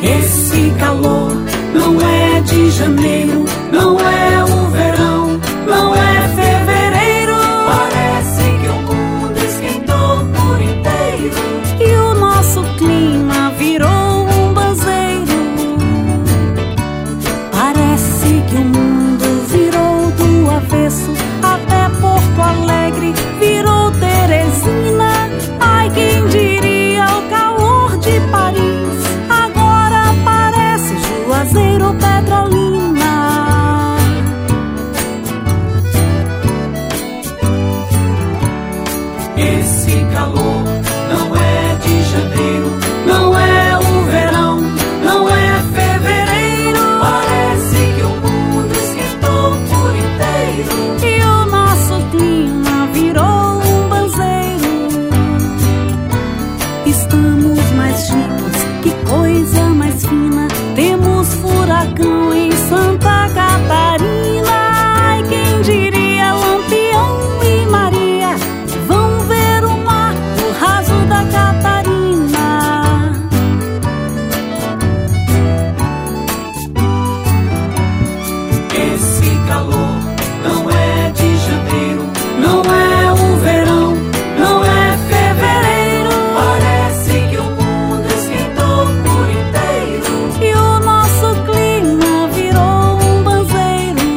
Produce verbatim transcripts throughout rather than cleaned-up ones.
Esse calor não é de janeiro, não é o verão, não é fevereiro. Parece que o mundo esquentou por inteiro e o nosso clima virou um banzeiro. Parece que o mundo virou do avesso, até Porto Alegre virou Teresina. Ai, quem diria o calor de Paris agora parece Juazeiro, Petrolina. Esse calor não é de janeiro, não é o verão, não é fevereiro. Parece que o mundo esquentou por inteiro e o nosso clima virou um banzeiro. Estamos mais chiques, que coisa mais fina. Temos furacão em Santa Catarina. Ai, quem diria Lampião e Maria vão ver o mar no raso da Catarina. Esse calor não é de janeiro, não é o verão, não é fevereiro. Parece que o mundo esquentou por inteiro e o nosso clima virou um banzeiro.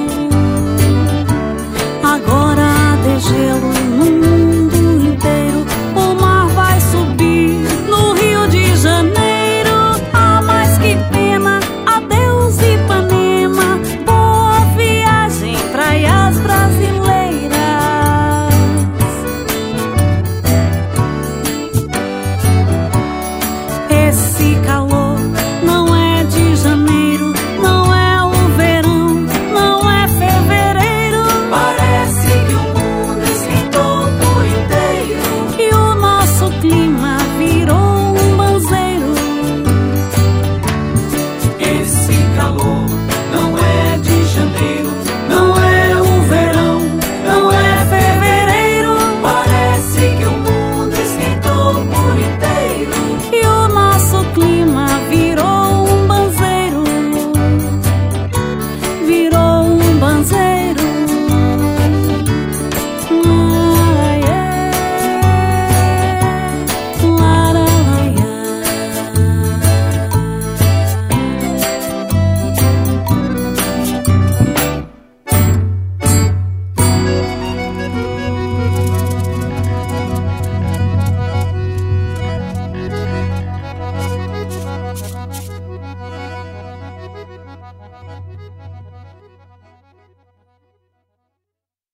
Agora há degelo no mundo inteiro, o mar vai subir no Rio de Janeiro. Ah, mas que pena, adeus Ipanema, boa viagem, praias brasileiras. Esse calor